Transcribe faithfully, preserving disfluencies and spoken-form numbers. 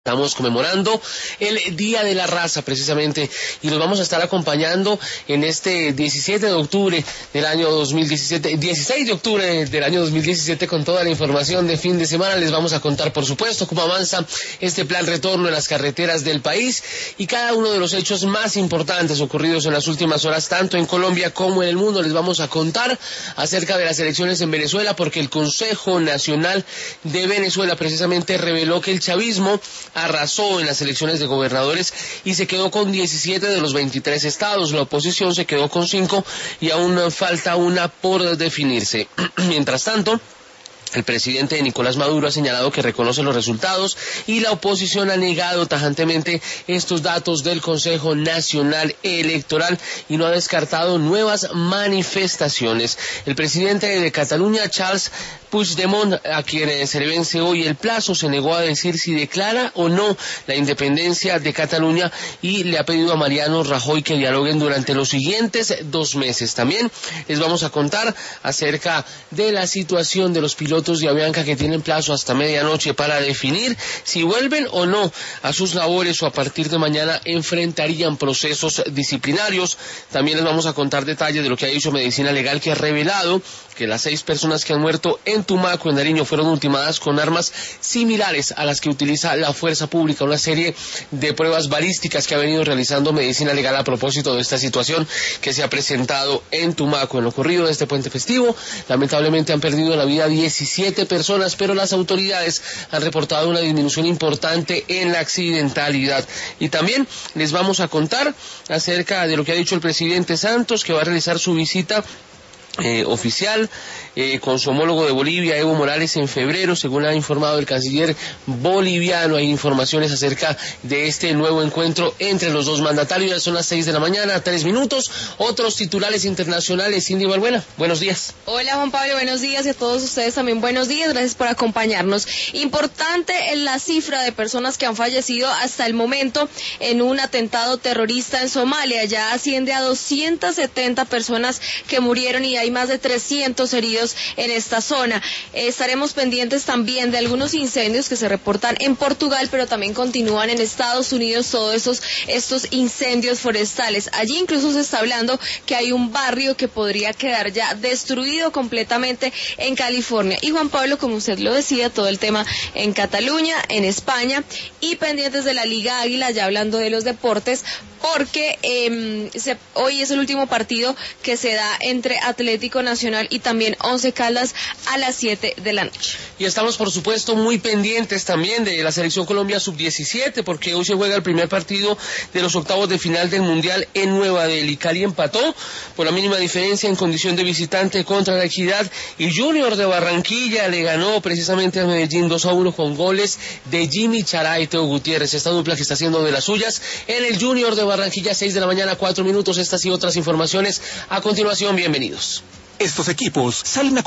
Estamos conmemorando el Día de la Raza, precisamente, y los vamos a estar acompañando en este diecisiete de octubre del año dos mil diecisiete, dieciséis de octubre del año dos mil diecisiete, con toda la información de fin de semana. Les vamos a contar, por supuesto, cómo avanza este plan retorno en las carreteras del país y cada uno de los hechos más importantes ocurridos en las últimas horas, tanto en Colombia como en el mundo. Les vamos a contar acerca de las elecciones en Venezuela, porque el Consejo Nacional de Venezuela precisamente reveló que el chavismo arrasó en las elecciones de gobernadores y se quedó con diecisiete de los veintitrés estados. La oposición se quedó con cinco y aún falta una por definirse. Mientras tanto, el presidente Nicolás Maduro ha señalado que reconoce los resultados y la oposición ha negado tajantemente estos datos del Consejo Nacional Electoral y no ha descartado nuevas manifestaciones. El presidente de Cataluña, Charles Puigdemont, a quien se le vence hoy el plazo, se negó a decir si declara o no la independencia de Cataluña y le ha pedido a Mariano Rajoy que dialoguen durante los siguientes dos meses. También les vamos a contar acerca de la situación de los pilotos de Avianca, que tienen plazo hasta medianoche para definir si vuelven o no a sus labores o a partir de mañana enfrentarían procesos disciplinarios. También les vamos a contar detalles de lo que ha dicho Medicina Legal, que ha revelado que las seis personas que han muerto en Tumaco, en Nariño, fueron ultimadas con armas similares a las que utiliza la fuerza pública. Una serie de pruebas balísticas que ha venido realizando Medicina Legal a propósito de esta situación que se ha presentado en Tumaco. En lo ocurrido de este puente festivo, lamentablemente han perdido la vida diecisiete personas, pero las autoridades han reportado una disminución importante en la accidentalidad. Y también les vamos a contar acerca de lo que ha dicho el presidente Santos, que va a realizar su visita Eh, oficial eh, con su homólogo de Bolivia, Evo Morales, en febrero, según ha informado el canciller boliviano. Hay informaciones acerca de este nuevo encuentro entre los dos mandatarios. Ya son las seis de la mañana, tres minutos. Otros titulares internacionales. Cindy Balbuena, buenos días. Hola Juan Pablo, buenos días, y a todos ustedes también buenos días, gracias por acompañarnos. Importante en la cifra de personas que han fallecido hasta el momento en un atentado terrorista en Somalia. Ya asciende a doscientas setenta personas que murieron y hay más de trescientos heridos en esta zona. Eh, estaremos pendientes también de algunos incendios que se reportan en Portugal, pero también continúan en Estados Unidos todos esos, estos incendios forestales. Allí incluso se está hablando que hay un barrio que podría quedar ya destruido completamente en California. Y Juan Pablo, como usted lo decía, todo el tema en Cataluña, en España, y pendientes de la Liga Águila, ya hablando de los deportes, porque eh, se, hoy es el último partido que se da entre Atlético Nacional y también Once Caldas a las siete de la noche. Y estamos, por supuesto, muy pendientes también de la Selección Colombia sub diecisiete, porque hoy se juega el primer partido de los octavos de final del Mundial en Nueva Delhi. Cali empató por la mínima diferencia en condición de visitante contra la Equidad, y Junior de Barranquilla le ganó precisamente a Medellín dos a uno con goles de Jimmy Chará y Teo Gutiérrez. Esta dupla que está haciendo de las suyas en el Junior de Barranquilla. Seis de la mañana, cuatro minutos. Estas y otras informaciones a continuación. Bienvenidos. Estos equipos salen a